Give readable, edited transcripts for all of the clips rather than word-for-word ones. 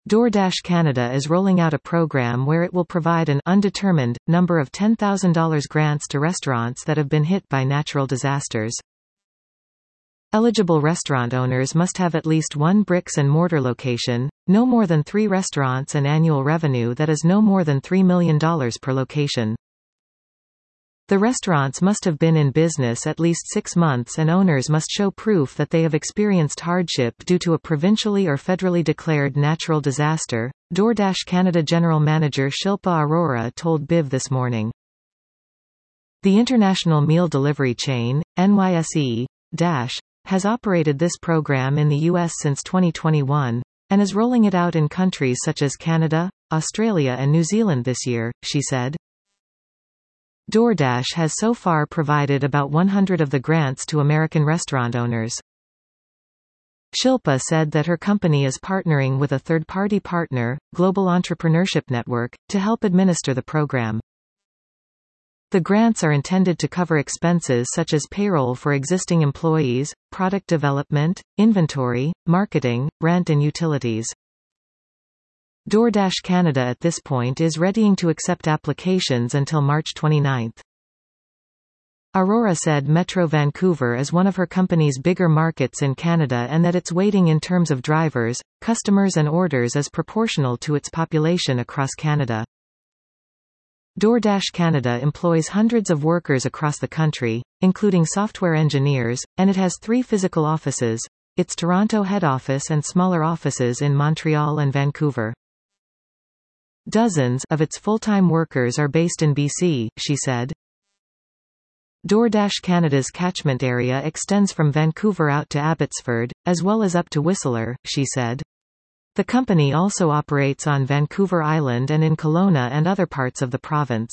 DoorDash Canada is rolling out a program where it will provide an undetermined number of $10,000 grants to restaurants that have been hit by natural disasters. Eligible restaurant owners must have at least one bricks-and-mortar location, no more than 3 restaurants, and annual revenue that is no more than $3 million per location. The restaurants must have been in business at least 6 months, and owners must show proof that they have experienced hardship due to a provincially or federally declared natural disaster, DoorDash Canada General Manager Shilpa Arora told BIV this morning. The international meal delivery chain, NYSE, has operated this program in the U.S. since 2021, and is rolling it out in countries such as Canada, Australia and New Zealand this year, she said. DoorDash has so far provided about 100 of the grants to American restaurant owners. Shilpa said that her company is partnering with a third-party partner, Global Entrepreneurship Network, to help administer the program. The grants are intended to cover expenses such as payroll for existing employees, product development, inventory, marketing, rent and utilities. DoorDash Canada at this point is readying to accept applications until March 29. Arora said Metro Vancouver is one of her company's bigger markets in Canada and that its weighting in terms of drivers, customers and orders is proportional to its population across Canada. DoorDash Canada employs hundreds of workers across the country, including software engineers, and it has 3 physical offices, its Toronto head office and smaller offices in Montreal and Vancouver. Dozens of its full-time workers are based in BC, she said. DoorDash Canada's catchment area extends from Vancouver out to Abbotsford, as well as up to Whistler, she said. The company also operates on Vancouver Island and in Kelowna and other parts of the province.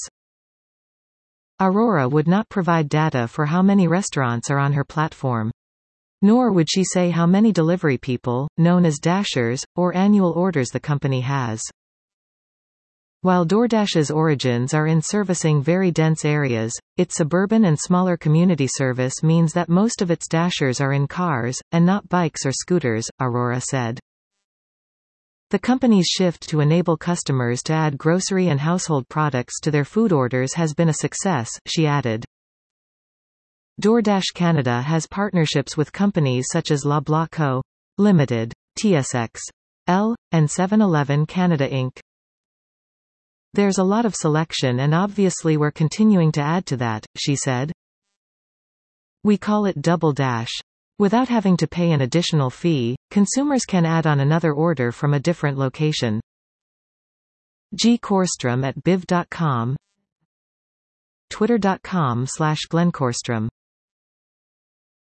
Arora would not provide data for how many restaurants are on her platform. Nor would she say how many delivery people, known as dashers, or annual orders the company has. While DoorDash's origins are in servicing very dense areas, its suburban and smaller community service means that most of its dashers are in cars, and not bikes or scooters, Arora said. The company's shift to enable customers to add grocery and household products to their food orders has been a success, she added. DoorDash Canada has partnerships with companies such as Loblaw Co. Limited, TSX. L. and 7-Eleven Canada Inc. There's a lot of selection and obviously we're continuing to add to that, she said. We call it Double Dash. Without having to pay an additional fee, consumers can add on another order from a different location. G. Korstrom at biv.com, twitter.com/Glenn Korstrom